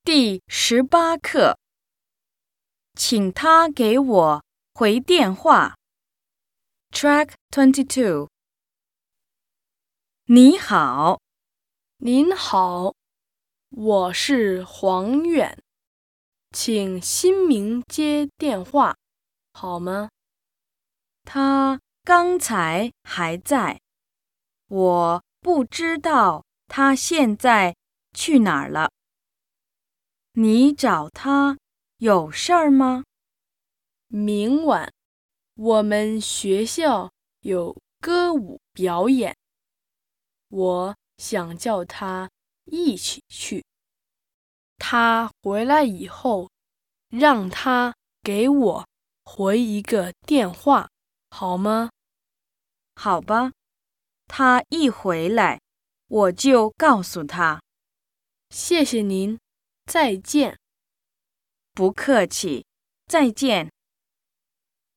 第18课，请他给我回电话。Track 22。你好， 您好，我是黄远，请新明接电话，好吗？ 他刚才还在，我不知道他现在去哪儿了。你找他有事儿吗？ 明晚我们学校有歌舞表演，我想叫他一起去。他回来以后，让他给我回一个电话，好吗？ 好吧，他一回来，我就告诉他。 谢谢您，再见。 不客气，再见。